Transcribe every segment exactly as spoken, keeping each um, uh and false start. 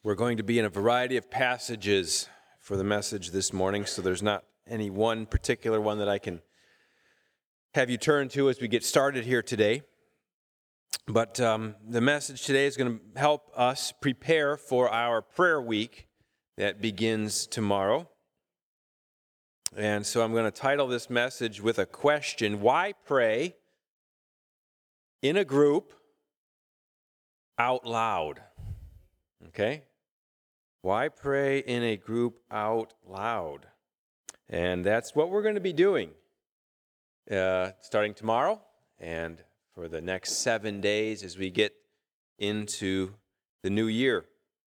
We're going to be in a variety of passages for the message this morning, so there's not any one particular one that I can have you turn to as we get started here today. But um, the message today is going to help us prepare for our prayer week that begins tomorrow. And so I'm going to title this message with a question: why pray in a group out loud? Okay? Why pray in a group out loud? And that's what we're going to be doing uh, starting tomorrow and for the next seven days as we get into the new year.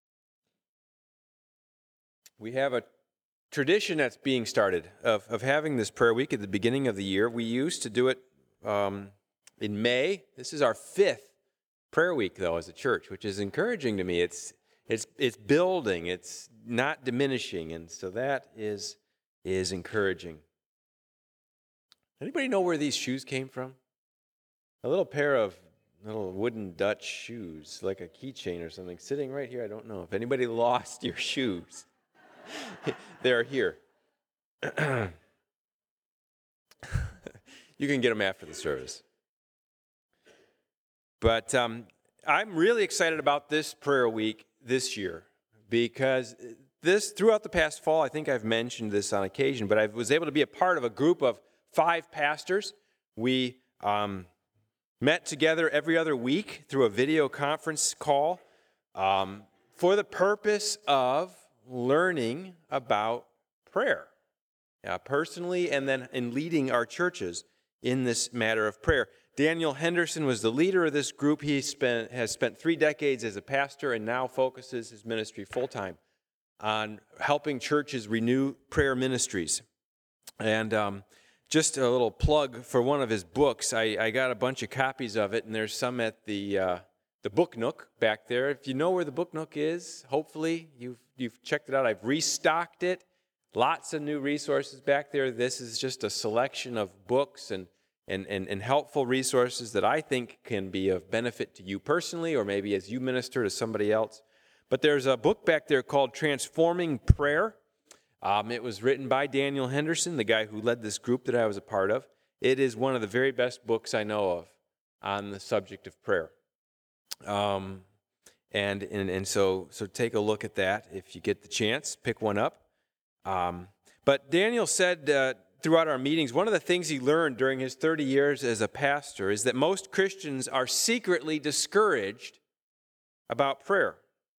We have a tradition that's being started of, of having this prayer week at the beginning of the year. We used to do it um, in May. This is our fifth prayer week, though, as a church, which is encouraging to me. It's It's it's building, it's not diminishing, and so that is is encouraging. Anybody know where these shoes came from? A little pair of little wooden Dutch shoes, like a keychain or something, sitting right here. I don't know if anybody lost your shoes. They're here. You can get them after the service. But um, I'm really excited about this prayer week this year, because this throughout the past fall, I think I've mentioned this on occasion, but I was able to be a part of a group of five pastors. We um, met together every other week through a video conference call um, for the purpose of learning about prayer, uh, personally, and then in leading our churches in this matter of prayer. Daniel Henderson was the leader of this group. He spent, has spent three decades as a pastor and now focuses his ministry full-time on helping churches renew prayer ministries. And um, just a little plug for one of his books. I, I got a bunch of copies of it, and there's some at the uh, the Book Nook back there. If you know where the Book Nook is, hopefully you've you've checked it out. I've restocked it. Lots of new resources back there. This is just a selection of books and And, and, and helpful resources that I think can be of benefit to you personally, or maybe as you minister to somebody else. But there's a book back there called Transforming Prayer. Um, it was written by Daniel Henderson, the guy who led this group that I was a part of. It is one of the very best books I know of on the subject of prayer. Um, and and, and so, so take a look at that if you get the chance. Pick one up. Um, but Daniel said... Uh, Throughout our meetings, one of the things he learned during his thirty years as a pastor is that most Christians are secretly discouraged about prayer.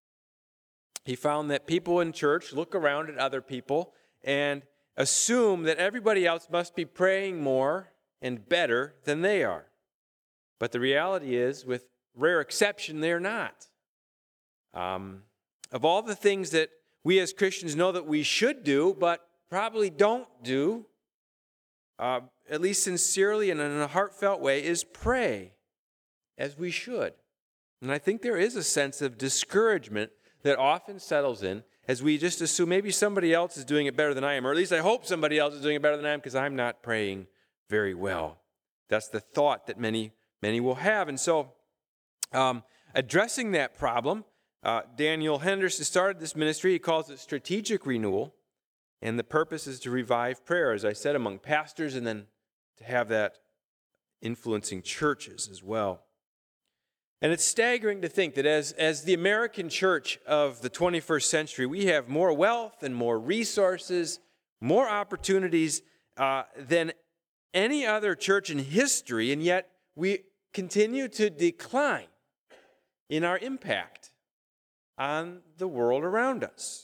He found that people in church look around at other people and assume that everybody else must be praying more and better than they are. But the reality is, with rare exception, they're not. Um, of all the things that we as Christians know that we should do, but probably don't do, Uh, at least sincerely and in a heartfelt way, is pray as we should. And I think there is a sense of discouragement that often settles in as we just assume maybe somebody else is doing it better than I am, or at least I hope somebody else is doing it better than I am because I'm not praying very well. That's the thought that many, many will have. And so um, addressing that problem, uh, Daniel Henderson started this ministry. He calls it strategic renewal. And the purpose is to revive prayer, as I said, among pastors, and then to have that influencing churches as well. And it's staggering to think that as, as the American church of the twenty-first century, we have more wealth and more resources, more opportunities uh, than any other church in history, and yet we continue to decline in our impact on the world around us.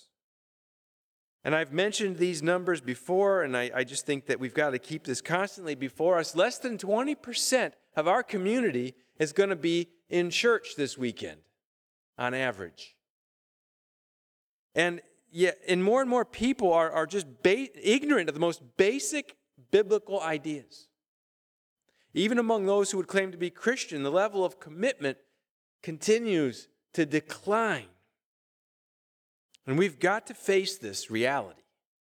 And I've mentioned these numbers before, and I, I just think that we've got to keep this constantly before us. Less than twenty percent of our community is going to be in church this weekend, on average. And yet, and more and more people are, are just ba- ignorant of the most basic biblical ideas. Even among those who would claim to be Christian, the level of commitment continues to decline. And we've got to face this reality.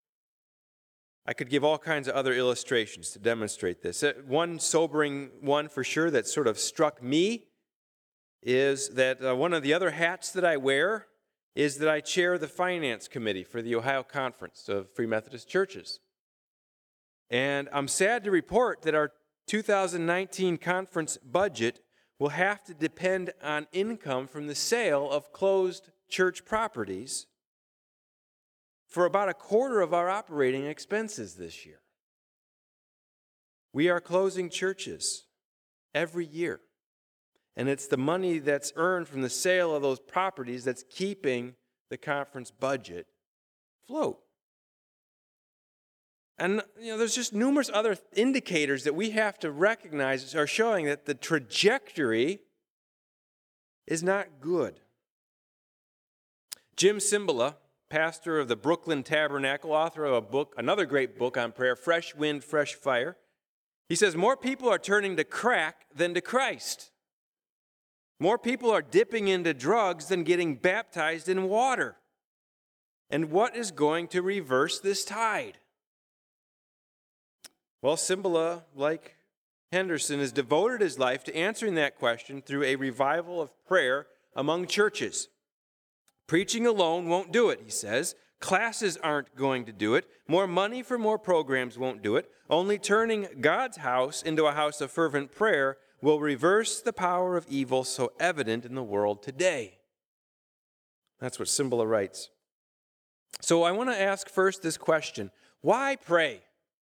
I could give all kinds of other illustrations to demonstrate this. One sobering one for sure that sort of struck me is that uh, one of the other hats that I wear is that I chair the finance committee for the Ohio Conference of Free Methodist Churches. And I'm sad to report that our two thousand nineteen conference budget will have to depend on income from the sale of closed church properties for about a quarter of our operating expenses this year. We are closing churches every year. And it's the money that's earned from the sale of those properties that's keeping the conference budget afloat. And you know, there's just numerous other indicators that we have to recognize are showing that the trajectory is not good. Jim Cymbala, pastor of the Brooklyn Tabernacle, author of a book, another great book on prayer, Fresh Wind, Fresh Fire, he says more people are turning to crack than to Christ. More people are dipping into drugs than getting baptized in water. And what is going to reverse this tide? Well, Cymbala, like Henderson, has devoted his life to answering that question through a revival of prayer among churches. Preaching alone won't do it, he says. Classes aren't going to do it. More money for more programs won't do it. Only turning God's house into a house of fervent prayer will reverse the power of evil so evident in the world today. That's what Cymbala writes. So I want to ask first this question. Why pray?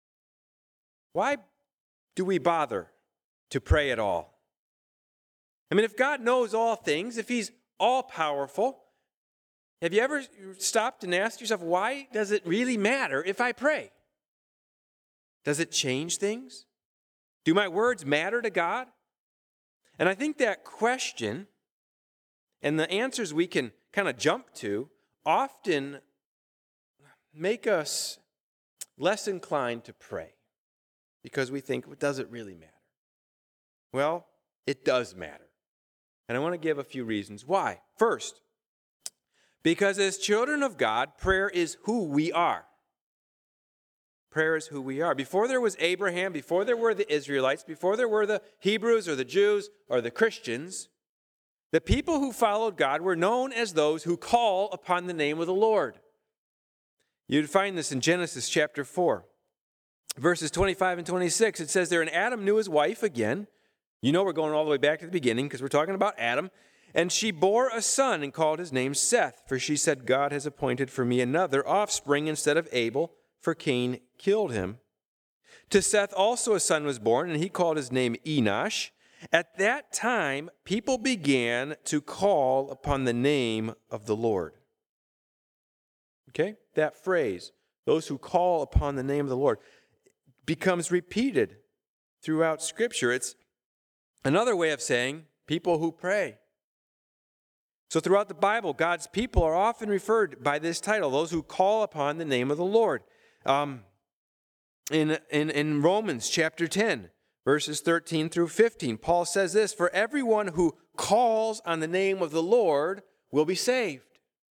Why do we bother to pray at all? I mean, if God knows all things, if he's all-powerful, have you ever stopped and asked yourself, why does it really matter if I pray? Does it change things? Do my words matter to God? And I think that question and the answers we can kind of jump to often make us less inclined to pray because we think, does it really matter? Well, it does matter. And I want to give a few reasons why. First, because as children of God, prayer is who we are. Prayer is who we are. Before there was Abraham, before there were the Israelites, before there were the Hebrews or the Jews or the Christians, the people who followed God were known as those who call upon the name of the Lord. You'd find this in Genesis chapter four, verses twenty-five and twenty-six. It says there, and Adam knew his wife again. You know we're going all the way back to the beginning because we're talking about Adam. And she bore a son and called his name Seth, for she said, God has appointed for me another offspring instead of Abel, for Cain killed him. To Seth also a son was born, and he called his name Enosh. At that time, people began to call upon the name of the Lord. Okay? That phrase, those who call upon the name of the Lord, becomes repeated throughout Scripture. It's another way of saying people who pray. So throughout the Bible, God's people are often referred by this title, those who call upon the name of the Lord. Um, in, in, in Romans chapter ten, verses thirteen through fifteen, Paul says this, for everyone who calls on the name of the Lord will be saved.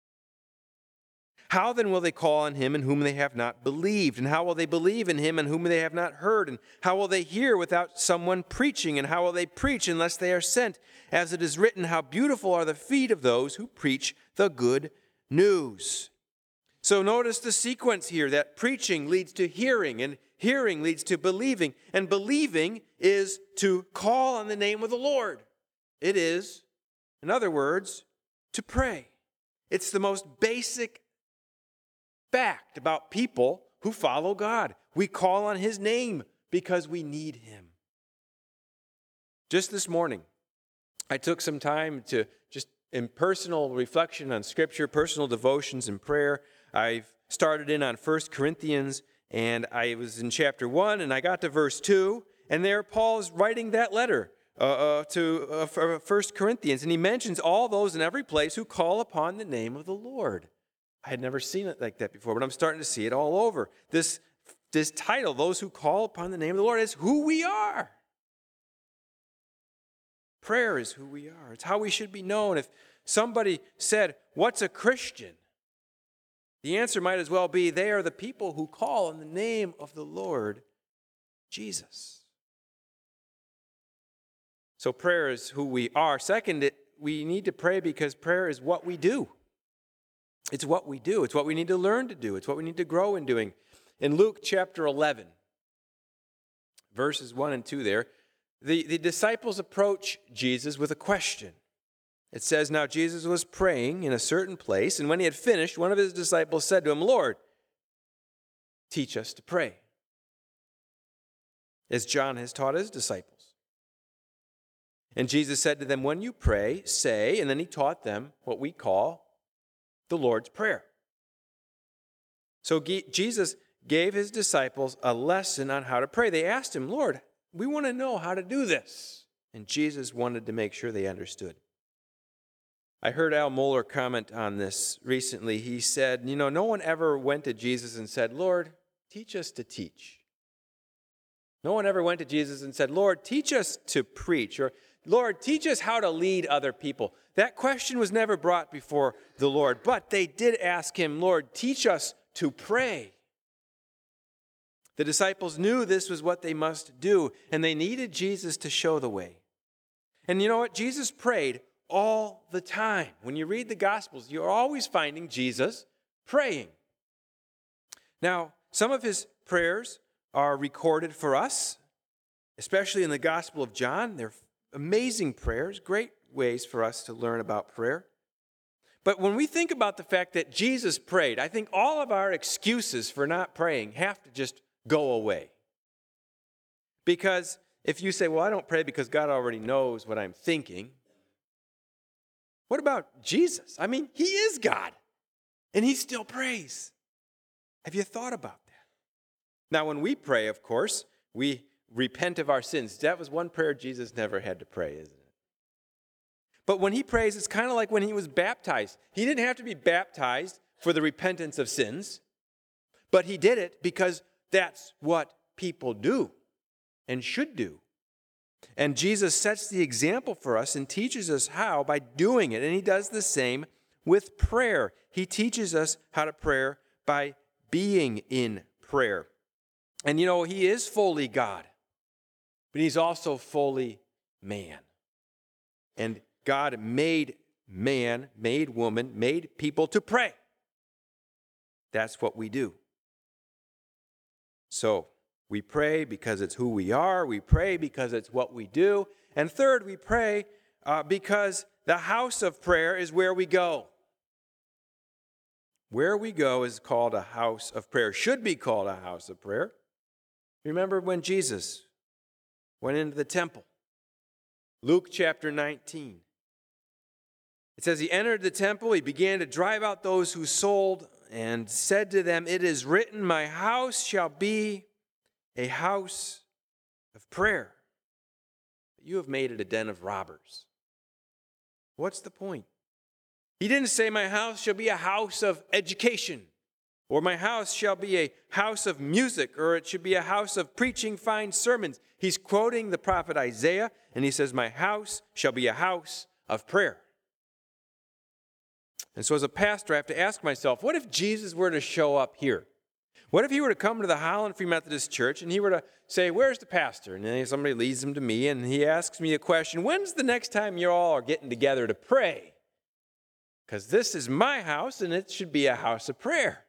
How then will they call on him in whom they have not believed? And how will they believe in him in whom they have not heard? And how will they hear without someone preaching? And how will they preach unless they are sent? As it is written, how beautiful are the feet of those who preach the good news. So notice the sequence here, that preaching leads to hearing, and hearing leads to believing, and believing is to call on the name of the Lord. It is, in other words, to pray. It's the most basic fact about people who follow God. We call on his name because we need him. Just this morning, I took some time to just in personal reflection on Scripture, personal devotions and prayer. I've started in on First Corinthians, and I was in chapter one, and I got to verse two, and there Paul is writing that letter uh, uh, to uh, First Corinthians, and he mentions all those in every place who call upon the name of the Lord. I had never seen it like that before, but I'm starting to see it all over. This, this title, those who call upon the name of the Lord, is who we are. Prayer is who we are. It's how we should be known. If somebody said, what's a Christian? The answer might as well be, they are the people who call on the name of the Lord Jesus. So prayer is who we are. Second, it, we need to pray because prayer is what we do. It's what we do. It's what we need to learn to do. It's what we need to grow in doing. In Luke chapter eleven, verses one and two there, the, the disciples approach Jesus with a question. It says, "Now Jesus was praying in a certain place, and when he had finished, one of his disciples said to him, 'Lord, teach us to pray, as John has taught his disciples.' And Jesus said to them, 'When you pray, say,'" and then he taught them what we call the Lord's Prayer. So Jesus gave his disciples a lesson on how to pray. They asked him, "Lord, we want to know how to do this." And Jesus wanted to make sure they understood. I heard Al Mohler comment on this recently. He said, you know, no one ever went to Jesus and said, "Lord, teach us to teach." No one ever went to Jesus and said, "Lord, teach us to preach," or "Lord, teach us how to lead other people." That question was never brought before the Lord, but they did ask him, "Lord, teach us to pray." The disciples knew this was what they must do, and they needed Jesus to show the way. And you know what? Jesus prayed all the time. When you read the Gospels, you're always finding Jesus praying. Now, some of his prayers are recorded for us, especially in the Gospel of John. They're amazing prayers, great ways for us to learn about prayer. But when we think about the fact that Jesus prayed, I think all of our excuses for not praying have to just go away. Because if you say, "Well, I don't pray because God already knows what I'm thinking," what about Jesus? I mean, he is God, and he still prays. Have you thought about that? Now, when we pray, of course, we repent of our sins. That was one prayer Jesus never had to pray, isn't it? But when he prays, it's kind of like when he was baptized. He didn't have to be baptized for the repentance of sins, but he did it because that's what people do and should do. And Jesus sets the example for us and teaches us how by doing it. And he does the same with prayer. He teaches us how to pray by being in prayer. And you know, he is fully God, but he's also fully man. And God made man, made woman, made people to pray. That's what we do. So we pray because it's who we are. We pray because it's what we do. And third, we pray uh, because the house of prayer is where we go. Where we go is called a house of prayer, should be called a house of prayer. Remember when Jesus went into the temple? Luke chapter nineteen. It says, he entered the temple, he began to drive out those who sold, and said to them, "It is written, my house shall be a house of prayer. But you have made it a den of robbers." What's the point? He didn't say, my house shall be a house of education, or my house shall be a house of music, or it should be a house of preaching fine sermons. He's quoting the prophet Isaiah, and he says, my house shall be a house of prayer. And so as a pastor, I have to ask myself, what if Jesus were to show up here? What if he were to come to the Holland Free Methodist Church and he were to say, "Where's the pastor?" And then somebody leads him to me and he asks me a question, "When's the next time you all are getting together to pray? Because this is my house and it should be a house of prayer."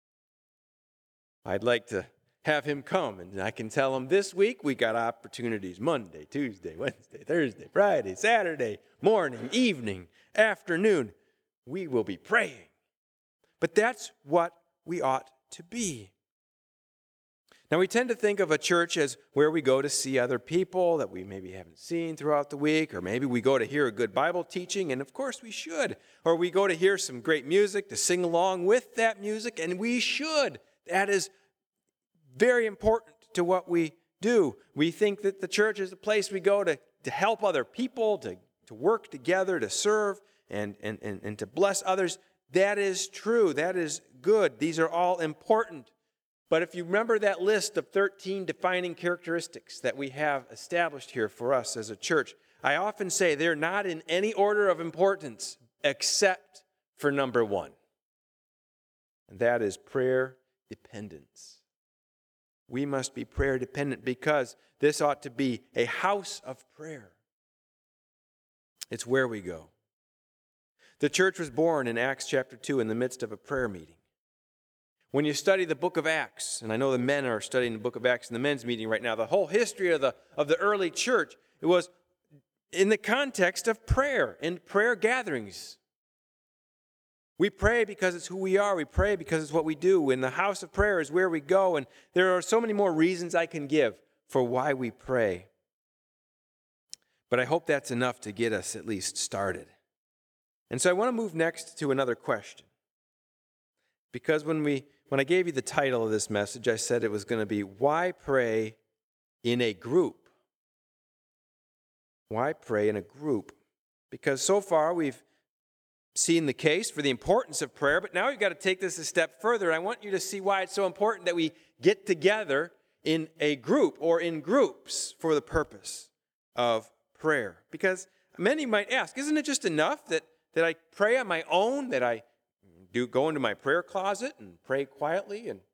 I'd like to have him come, and I can tell him this week we got opportunities Monday, Tuesday, Wednesday, Thursday, Friday, Saturday, morning, evening, afternoon. We will be praying. But that's what we ought to be. Now, we tend to think of a church as where we go to see other people that we maybe haven't seen throughout the week, or maybe we go to hear a good Bible teaching, and of course we should. Or we go to hear some great music, to sing along with that music, and we should. That is very important to what we do. We think that the church is a place we go to, to help other people, to, to work together, to serve, and, and, and, and to bless others. That is true. That is good. These are all important. But if you remember that list of thirteen defining characteristics that we have established here for us as a church, I often say they're not in any order of importance except for number one. And that is prayer dependence. We must be prayer dependent because this ought to be a house of prayer. It's where we go. The church was born in Acts chapter two in the midst of a prayer meeting. When you study the book of Acts, and I know the men are studying the book of Acts in the men's meeting right now, the whole history of the, of the early church, it was in the context of prayer and prayer gatherings. We pray because it's who we are. We pray because it's what we do. And the house of prayer is where we go. And there are so many more reasons I can give for why we pray. But I hope that's enough to get us at least started. And so I want to move next to another question. Because when we when I gave you the title of this message, I said it was going to be, Why Pray in a Group? Why pray in a group? Because so far we've seen the case for the importance of prayer, but now we've got to take this a step further. I want you to see why it's so important that we get together in a group or in groups for the purpose of prayer. Because many might ask, isn't it just enough that, that I pray on my own, that I do go into my prayer closet and pray quietly, and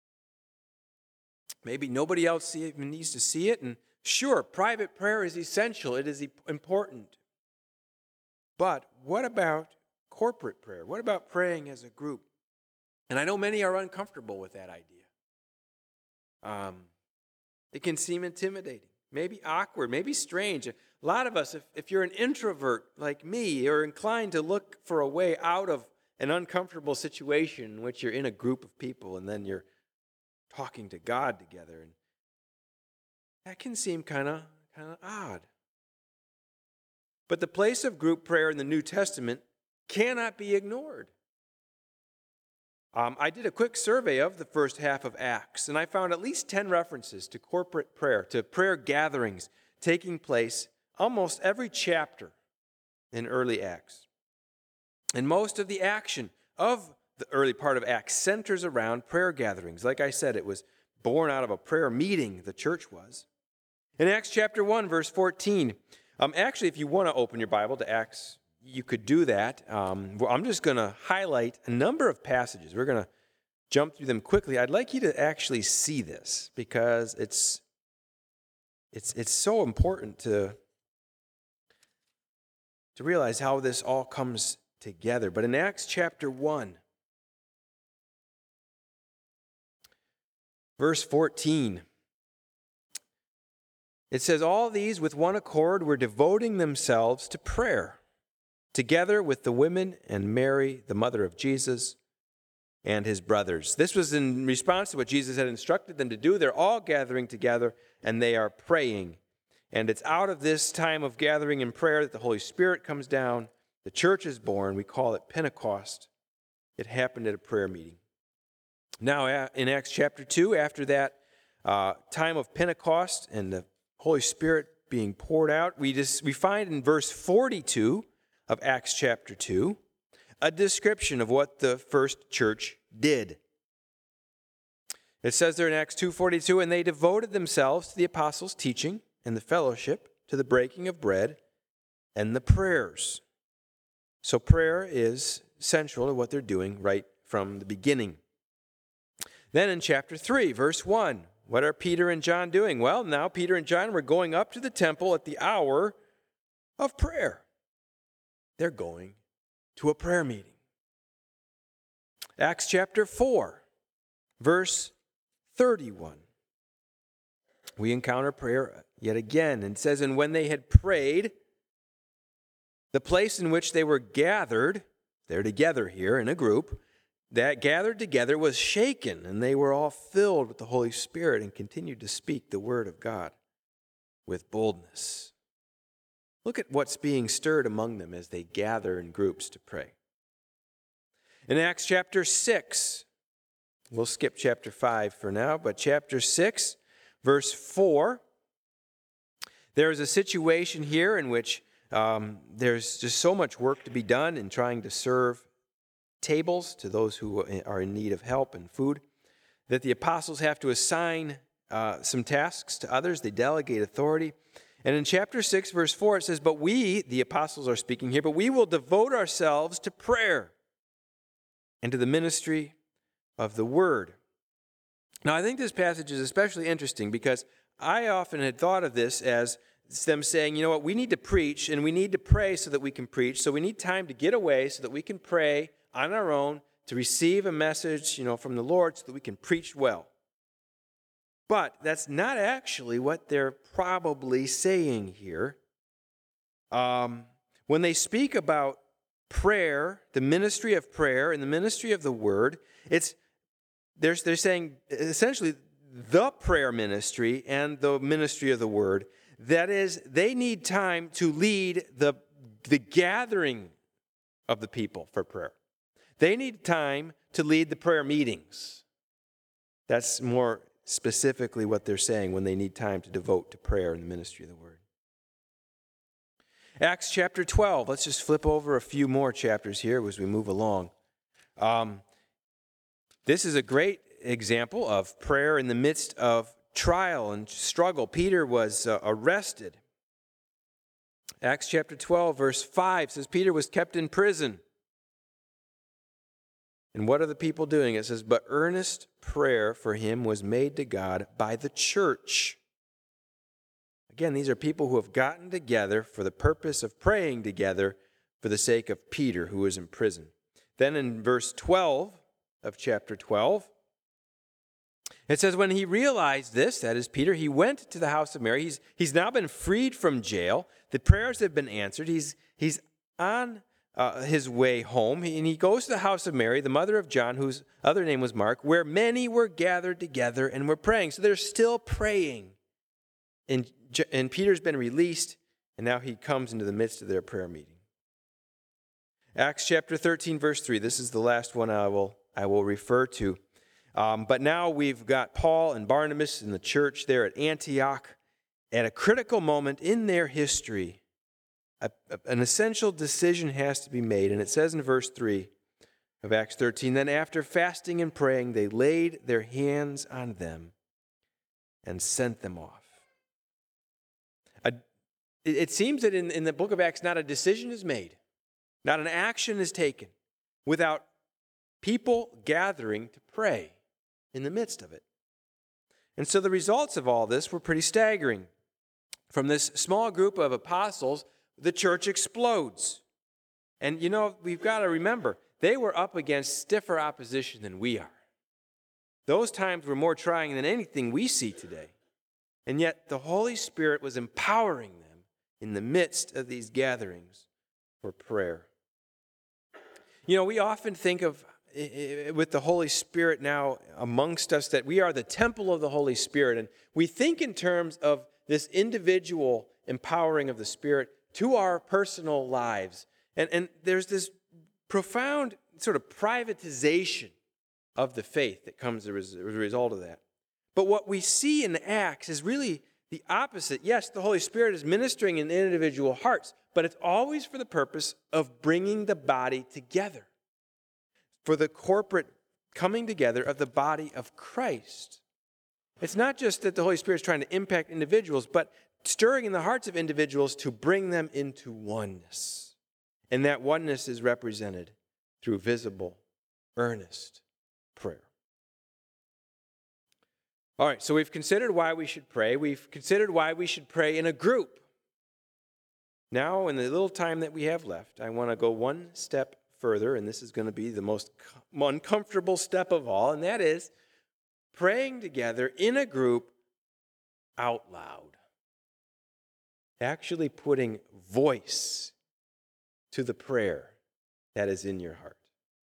maybe nobody else even needs to see it? And sure, private prayer is essential. It is important. But what about corporate prayer? What about praying as a group? And I know many are uncomfortable with that idea. Um, it can seem intimidating, maybe awkward, maybe strange. A lot of us, if, if you're an introvert like me, are inclined to look for a way out of an uncomfortable situation in which you're in a group of people and then you're talking to God together. And that can seem kind of kind of odd. But the place of group prayer in the New Testament cannot be ignored. Um, I did a quick survey of the first half of Acts, and I found at least ten references to corporate prayer, to prayer gatherings taking place almost every chapter in early Acts. And most of the action of the early part of Acts centers around prayer gatherings. Like I said, it was born out of a prayer meeting, the church was. In Acts chapter one, verse fourteen, um, actually, if you want to open your Bible to Acts, you could do that. Um, well, I'm just going to highlight a number of passages. We're going to jump through them quickly. I'd like you to actually see this because it's it's it's so important to, to realize how this all comes together. But in Acts chapter one, verse fourteen, it says, All these with one accord were devoting themselves to prayer, together with the women and Mary, the mother of Jesus, and his brothers. This was in response to what Jesus had instructed them to do. They're all gathering together, and they are praying. And it's out of this time of gathering in prayer that the Holy Spirit comes down. The church is born. We call it Pentecost. It happened at a prayer meeting. Now, in Acts chapter two, after that uh, time of Pentecost and the Holy Spirit being poured out, we just we find in verse forty-two of Acts chapter two a description of what the first church did. It says there in Acts two forty-two, and they devoted themselves to the apostles' teaching and the fellowship, to the breaking of bread and the prayers. So prayer is central to what they're doing right from the beginning. Then in chapter three, verse one, what are Peter and John doing? Well, now Peter and John were going up to the temple at the hour of prayer. They're going to a prayer meeting. Acts chapter four, verse thirty-one. We encounter prayer yet again. And it says, and when they had prayed, the place in which they were gathered, they're together here in a group, that gathered together was shaken, and they were all filled with the Holy Spirit and continued to speak the word of God with boldness. Look at what's being stirred among them as they gather in groups to pray. In Acts chapter six, we'll skip chapter five for now, but chapter six, verse four, there is a situation here in which um, there's just so much work to be done in trying to serve tables to those who are in need of help and food, that the apostles have to assign uh, some tasks to others. They delegate authority. And in chapter six, verse four, it says, but we, the apostles are speaking here, but we will devote ourselves to prayer and to the ministry of the word. Now, I think this passage is especially interesting because I often had thought of this as them saying, you know what, we need to preach and we need to pray so that we can preach. So we need time to get away so that we can pray on our own to receive a message, you know, from the Lord so that we can preach well. But that's not actually what they're probably saying here. Um, when they speak about prayer, the ministry of prayer and the ministry of the word, it's they're, they're saying essentially the prayer ministry and the ministry of the word. That is, they need time to lead the, the gathering of the people for prayer. They need time to lead the prayer meetings. That's more specifically what they're saying when they need time to devote to prayer and the ministry of the word. Acts chapter twelve. Let's just flip over a few more chapters here as we move along. Um, this is a great example of prayer in the midst of trial and struggle. Peter was uh, arrested. Acts chapter twelve, verse five says Peter was kept in prison. And what are the people doing? It says, but earnest prayer for him was made to God by the church. Again, these are people who have gotten together for the purpose of praying together for the sake of Peter, who was in prison. Then in verse twelve of chapter twelve, it says, when he realized this, that is Peter, he went to the house of Mary. He's, he's now been freed from jail. The prayers have been answered. He's, he's on uh, his way home, and he goes to the house of Mary, the mother of John, whose other name was Mark, where many were gathered together and were praying. So they're still praying. And, and Peter's been released, and now he comes into the midst of their prayer meeting. Acts chapter thirteen, verse three. This is the last one I will, I will refer to. Um, but now we've got Paul and Barnabas in the church there at Antioch at a critical moment in their history. A, a, an essential decision has to be made. And it says in verse three of Acts thirteen, then after fasting and praying, they laid their hands on them and sent them off. A, it, it seems that in, in the book of Acts, not a decision is made, not an action is taken without people gathering to pray in the midst of it. And so the results of all this were pretty staggering. From this small group of apostles, the church explodes. And you know, we've got to remember, they were up against stiffer opposition than we are. Those times were more trying than anything we see today. And yet the Holy Spirit was empowering them in the midst of these gatherings for prayer. You know, we often think of with the Holy Spirit now amongst us that we are the temple of the Holy Spirit. And we think in terms of this individual empowering of the Spirit to our personal lives. And, and there's this profound sort of privatization of the faith that comes as a result of that. But what we see in Acts is really the opposite. Yes, the Holy Spirit is ministering in individual hearts, but it's always for the purpose of bringing the body together. For the corporate coming together of the body of Christ. It's not just that the Holy Spirit is trying to impact individuals, but stirring in the hearts of individuals to bring them into oneness. And that oneness is represented through visible, earnest prayer. All right, so we've considered why we should pray. We've considered why we should pray in a group. Now, in the little time that we have left, I want to go one step further, and this is going to be the most uncomfortable step of all, and that is praying together in a group out loud. Actually putting voice to the prayer that is in your heart.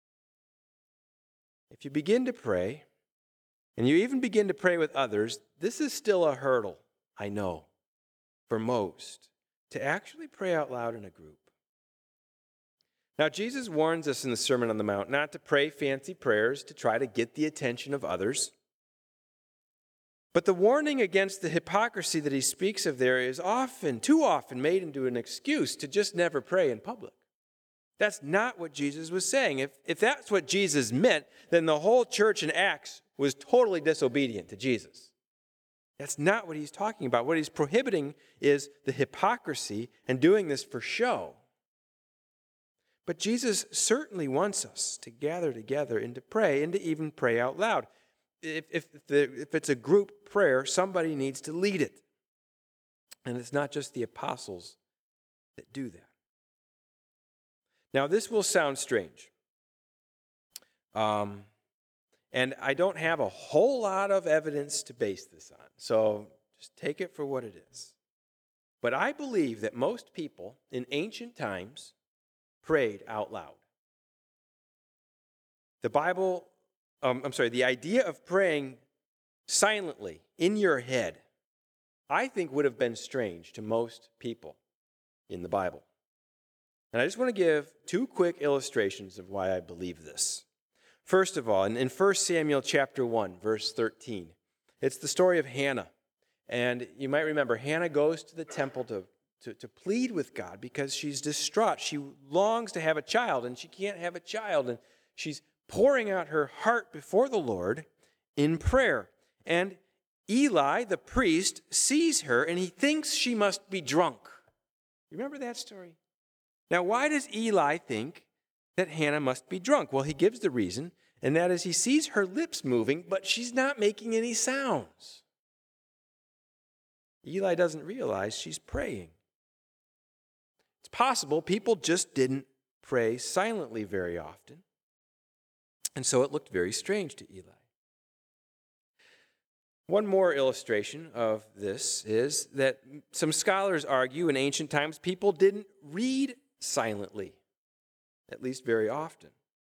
If you begin to pray, and you even begin to pray with others, this is still a hurdle, I know, for most, to actually pray out loud in a group. Now, Jesus warns us in the Sermon on the Mount not to pray fancy prayers to try to get the attention of others. But the warning against the hypocrisy that he speaks of there is often, too often, made into an excuse to just never pray in public. That's not what Jesus was saying. If, if that's what Jesus meant, then the whole church in Acts was totally disobedient to Jesus. That's not what he's talking about. What he's prohibiting is the hypocrisy and doing this for show. But Jesus certainly wants us to gather together and to pray and to even pray out loud. If, if, the, if it's a group prayer, somebody needs to lead it. And it's not just the apostles that do that. Now, this will sound strange. Um, and I don't have a whole lot of evidence to base this on. So just take it for what it is. But I believe that most people in ancient times prayed out loud. The Bible, um, I'm sorry, the idea of praying silently in your head, I think would have been strange to most people in the Bible. And I just want to give two quick illustrations of why I believe this. First of all, in, in First Samuel chapter one, verse thirteen, it's the story of Hannah. And you might remember, Hannah goes to the temple to, to, to plead with God because she's distraught. She longs to have a child, and she can't have a child. And she's pouring out her heart before the Lord in prayer. And Eli, the priest, sees her, and he thinks she must be drunk. You remember that story? Now, why does Eli think that Hannah must be drunk? Well, he gives the reason, and that is he sees her lips moving, but she's not making any sounds. Eli doesn't realize she's praying. It's possible people just didn't pray silently very often, and so it looked very strange to Eli. One more illustration of this is that some scholars argue in ancient times people didn't read silently, at least very often.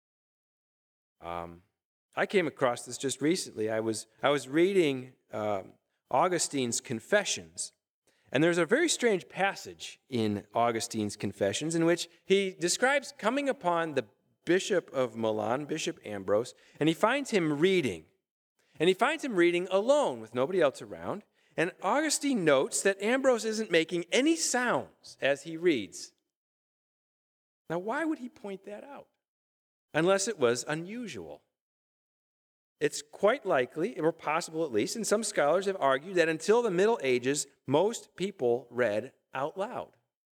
Um, I came across this just recently. I was I was reading um, Augustine's Confessions, and there's a very strange passage in Augustine's Confessions in which he describes coming upon the Bishop of Milan, Bishop Ambrose, and he finds him reading. And he finds him reading alone with nobody else around. And Augustine notes that Ambrose isn't making any sounds as he reads. Now, why would he point that out? Unless it was unusual. It's quite likely, or possible at least, and some scholars have argued that until the Middle Ages, most people read out loud.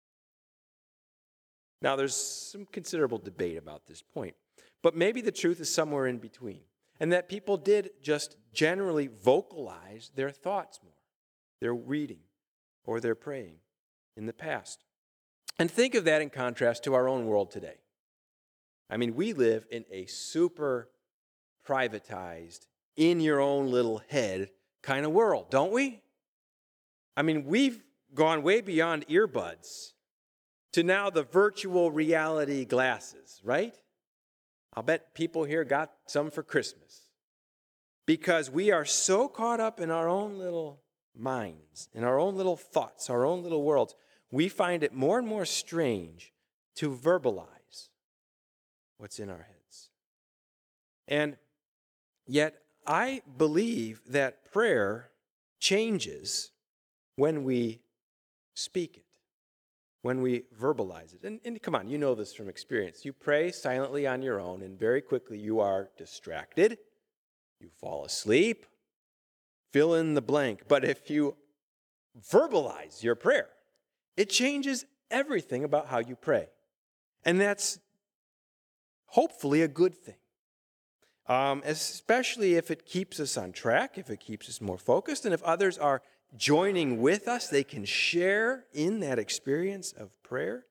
Now, there's some considerable debate about this point, but maybe the truth is somewhere in between, and that people did just generally vocalize their thoughts more, their reading or their praying in the past. And think of that in contrast to our own world today. I mean, we live in a super privatized, in your own little head kind of world, don't we? I mean, we've gone way beyond earbuds to now the virtual reality glasses, right? I'll bet people here got some for Christmas because we are so caught up in our own little minds, in our own little thoughts, our own little worlds, we find it more and more strange to verbalize what's in our heads. And yet, I believe that prayer changes when we speak it, when we verbalize it. And, and come on, you know this from experience. You pray silently on your own, and very quickly you are distracted. You fall asleep. Fill in the blank. But if you verbalize your prayer, it changes everything about how you pray. And that's hopefully a good thing. Um, especially if it keeps us on track, if it keeps us more focused, and if others are joining with us, they can share in that experience of prayer.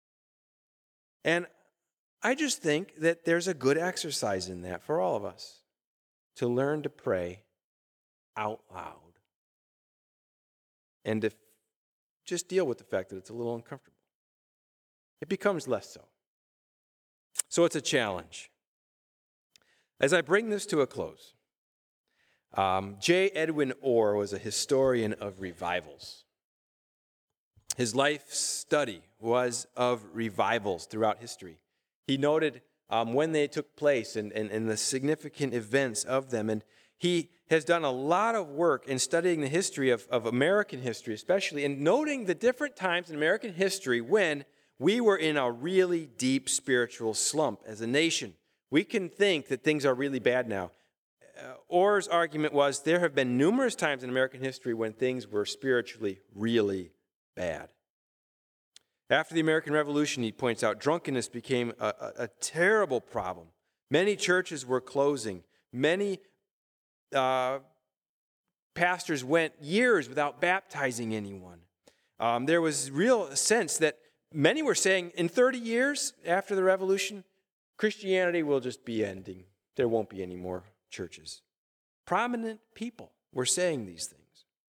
And I just think that there's a good exercise in that for all of us, to learn to pray out loud and to just deal with the fact that it's a little uncomfortable. It becomes less so. So it's a challenge. As I bring this to a close, um, J. Edwin Orr was a historian of revivals. His life study was of revivals throughout history. He noted um, when they took place and, and, and the significant events of them. And he has done a lot of work in studying the history of, of American history, especially, and noting the different times in American history when we were in a really deep spiritual slump as a nation. We can think that things are really bad now. Uh, Orr's argument was there have been numerous times in American history when things were spiritually really bad. After the American Revolution, he points out, drunkenness became a, a, a terrible problem. Many churches were closing. Many uh, pastors went years without baptizing anyone. Um, there was real sense that many were saying in thirty years after the revolution, Christianity will just be ending. There won't be any more churches. Prominent people were saying these things.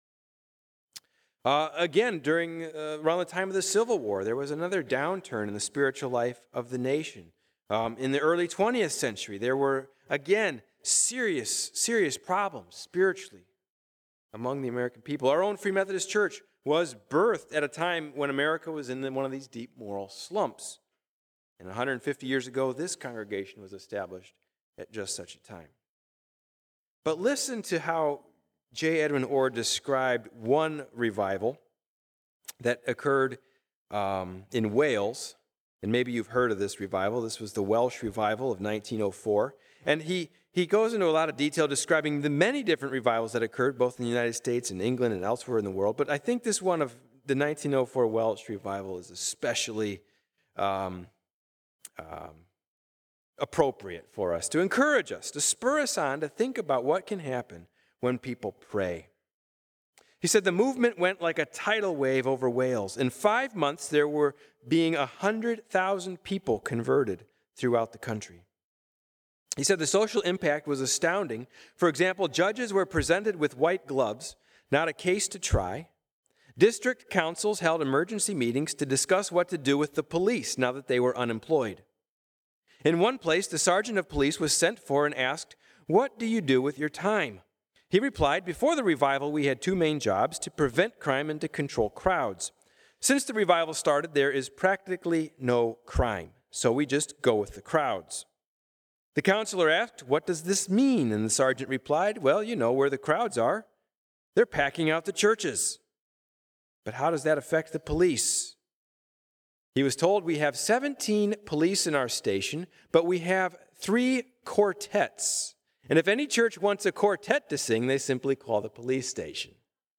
Uh, again, during uh, around the time of the Civil War, there was another downturn in the spiritual life of the nation. Um, in the early twentieth century, there were, again, serious, serious problems spiritually among the American people. Our own Free Methodist Church was birthed at a time when America was in one of these deep moral slumps. And one hundred fifty years ago, this congregation was established at just such a time. But listen to how J. Edwin Orr described one revival that occurred um, in Wales. And maybe you've heard of this revival. This was the Welsh revival of nineteen oh four. And he, he goes into a lot of detail describing the many different revivals that occurred both in the United States and England and elsewhere in the world. But I think this one of the nineteen oh four Welsh revival is especially um, um, appropriate for us, to encourage us, to spur us on to think about what can happen when people pray. He said the movement went like a tidal wave over Wales. In five months, there were being one hundred thousand people converted throughout the country. He said the social impact was astounding. For example, judges were presented with white gloves, not a case to try. District councils held emergency meetings to discuss what to do with the police now that they were unemployed. In one place, the sergeant of police was sent for and asked, "What do you do with your time?" He replied, "Before the revival, we had two main jobs, to prevent crime and to control crowds. Since the revival started, there is practically no crime, so we just go with the crowds." The counselor asked, "What does this mean?" And the sergeant replied, "Well, you know where the crowds are. They're packing out the churches." "But how does that affect the police?" He was told, "We have seventeen police in our station, but we have three quartets. And if any church wants a quartet to sing, they simply call the police station."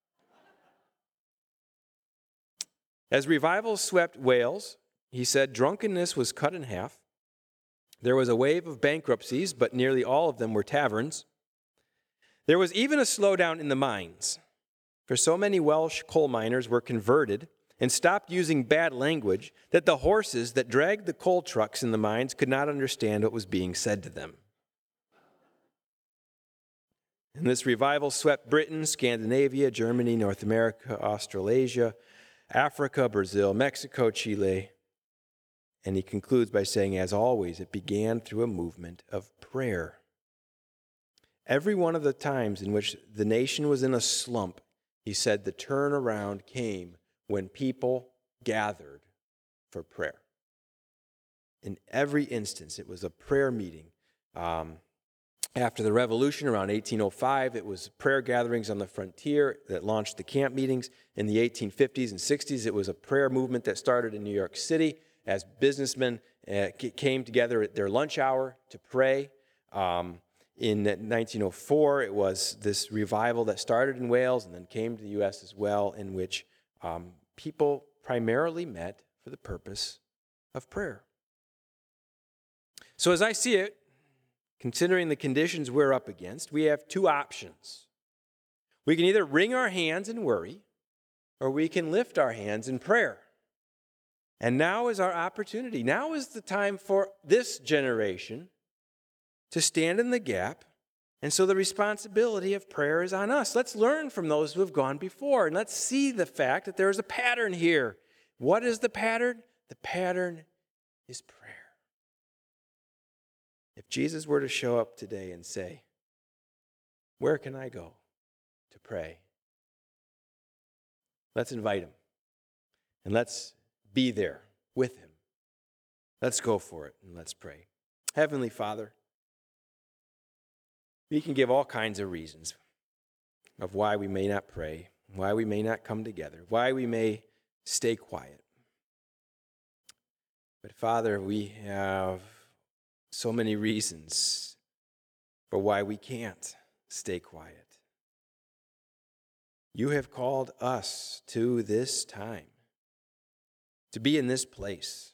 As revival swept Wales, he said drunkenness was cut in half. There was a wave of bankruptcies, but nearly all of them were taverns. There was even a slowdown in the mines, for so many Welsh coal miners were converted and stopped using bad language that the horses that dragged the coal trucks in the mines could not understand what was being said to them. And this revival swept Britain, Scandinavia, Germany, North America, Australasia, Africa, Brazil, Mexico, Chile. And he concludes by saying, as always, it began through a movement of prayer. Every one of the times in which the nation was in a slump, he said the turnaround came when people gathered for prayer. In every instance, it was a prayer meeting. Um, After the revolution around eighteen oh five, it was prayer gatherings on the frontier that launched the camp meetings. In the eighteen fifties and sixties, it was a prayer movement that started in New York City as businessmen uh, came together at their lunch hour to pray. Um, in nineteen oh four, it was this revival that started in Wales and then came to the U S as well, in which um, people primarily met for the purpose of prayer. So as I see it, considering the conditions we're up against, we have two options. We can either wring our hands and worry, or we can lift our hands in prayer. And now is our opportunity. Now is the time for this generation to stand in the gap. And so the responsibility of prayer is on us. Let's learn from those who have gone before, and let's see the fact that there is a pattern here. What is the pattern? The pattern is prayer. If Jesus were to show up today and say, "Where can I go to pray?" Let's invite him. And let's be there with him. Let's go for it and let's pray. Heavenly Father, we can give all kinds of reasons of why we may not pray, why we may not come together, why we may stay quiet. But Father, we have so many reasons for why we can't stay quiet. You have called us to this time, to be in this place.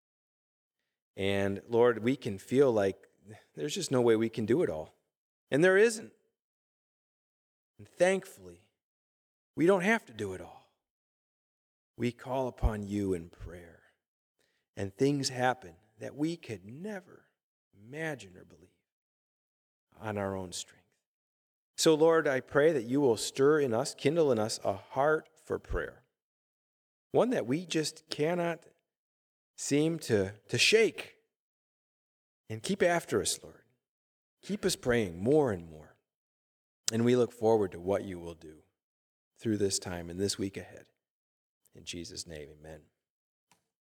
And Lord, we can feel like there's just no way we can do it all. And there isn't. And thankfully, we don't have to do it all. we call upon you in prayer, and things happen that we could never imagine or believe on our own strength. So, Lord, I pray that you will stir in us, kindle in us a heart for prayer, one that we just cannot seem to, to shake. And keep after us, Lord. Keep us praying more and more. And we look forward to what you will do through this time and this week ahead. In Jesus' name, amen.